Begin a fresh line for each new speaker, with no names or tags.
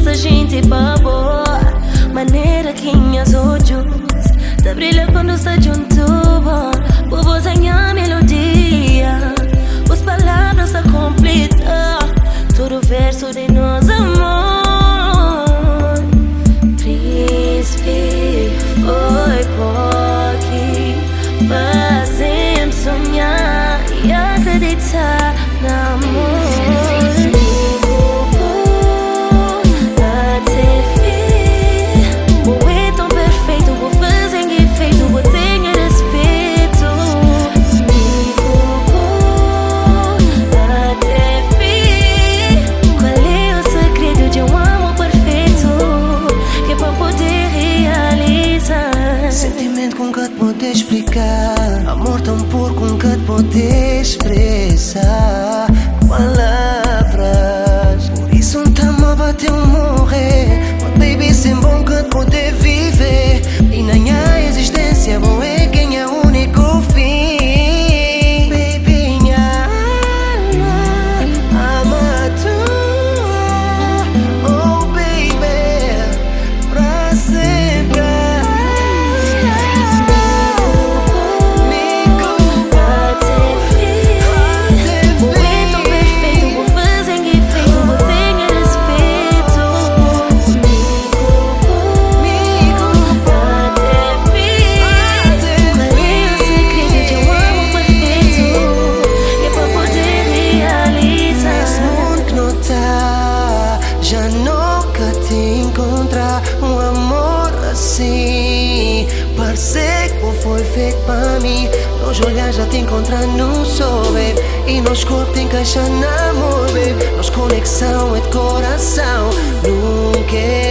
a gente babou. Maneira que minhas olhos te brilha quando está junto. Vou sonhar melodia, as palavras a completar todo verso de nosso amor. Príncipe, foi porque fazem sonhar e acreditar no amor.
Explicar amor tão puro com que te pode expressar palavras. Por isso um tamo bateu morrer. Mas baby, sem bom que te pode viver. E na minha existência bom é quem é o único fim. Baby, minha alma ama tu. Oh baby, pra sempre. Já nunca te encontrar um amor assim. Parceiro foi feito para mim. Nos olhar já te encontrar no sol, baby. E nos corpos te encaixa no amor, baby. Nos conexão é de coração. Nunca